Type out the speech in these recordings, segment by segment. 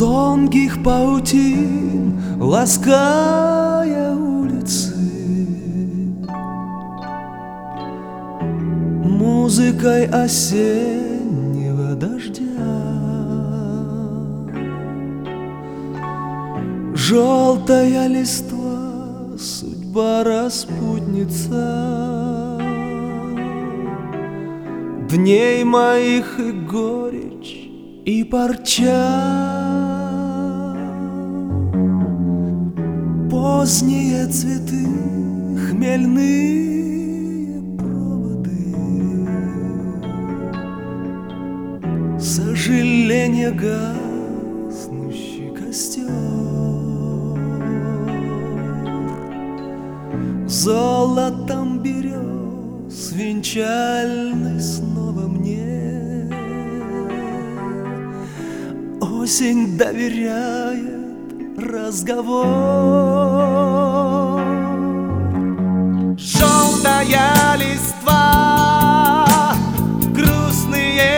тонких паутин, лаская улицы музыкой осеннего дождя. Желтая листва, судьба распутница, дней моих и горечь, и парча. Поздние цветы, хмельные проводы, сожаление, гаснущий костер. Золотом берез венчальный снова мне осень доверяет разговор. Желтая листва, грустные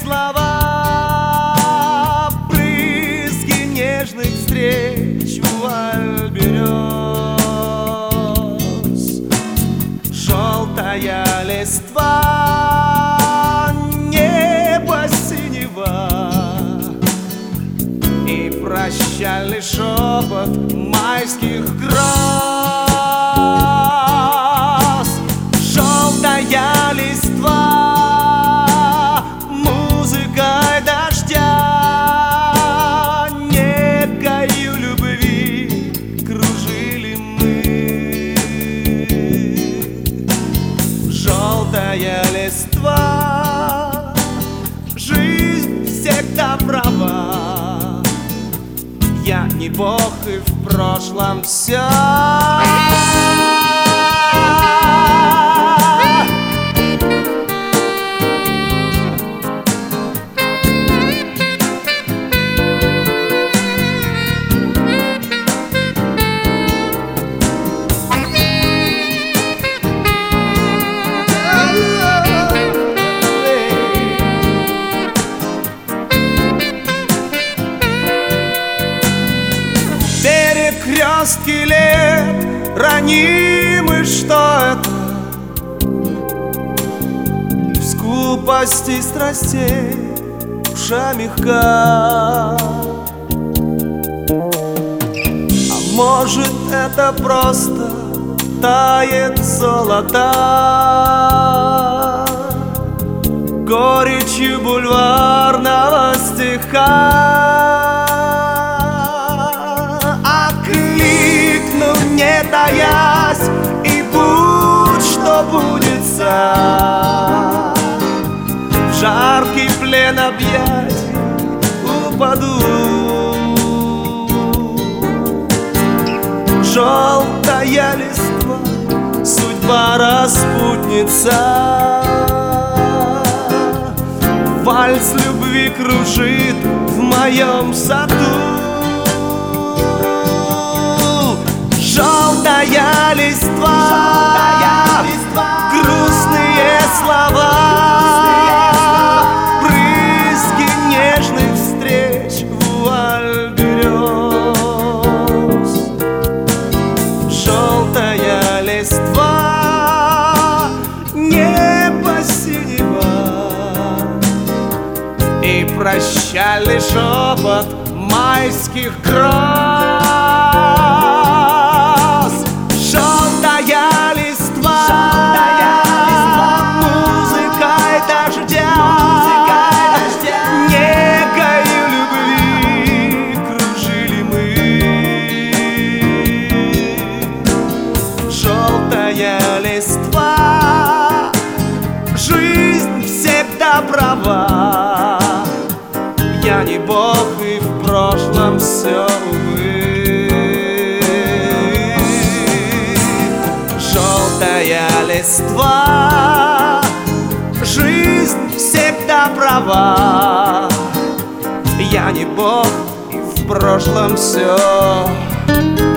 слова, брызги нежных встреч, вуаль берез. Желтая листва, небо синего и прощальный шепот майских гроз. Желтая листва, музыкой дождя, некою любви кружили мы. Желтая листва, жизнь всегда права. Я не бог, и в прошлом все. Перекрестки лет ранимы, что это? В скупости страстей душа мягка. А может, это просто тает золота горечью бульварного стиха. Не таясь, и будь что будется, в жаркий плен объятий упаду. Желтая листва, судьба распутница, вальс любви кружит в моем саду. Желтая листва, грустные слова, брызги нежных встреч, вуаль берез. Желтая листва, небо синего и прощальный шепот майских гроз. Желтая листва, музыкой дождя, некою любви кружили мы. Желтая листва, жизнь всегда права. Я не бог, и в прошлом все, увы. Желтая листва, жизнь всегда права. Я не бог, и в прошлом все.